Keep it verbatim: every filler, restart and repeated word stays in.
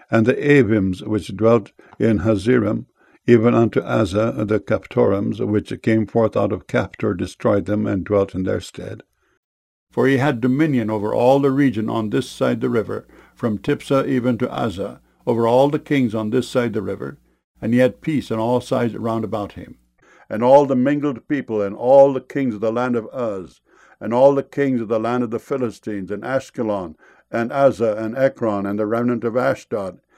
and the Avims which dwelt in Hazerim, even unto Azza, the Captorims, which came forth out of Captor, destroyed them, and dwelt in their stead. For he had dominion over all the region on this side the river, from Tipsah even to Azza, over all the kings on this side the river, and he had peace on all sides round about him. And all the mingled people, and all the kings of the land of Uz, and all the kings of the land of the Philistines, and Ashkelon, and Azza, and Ekron, and the remnant of Ashdod,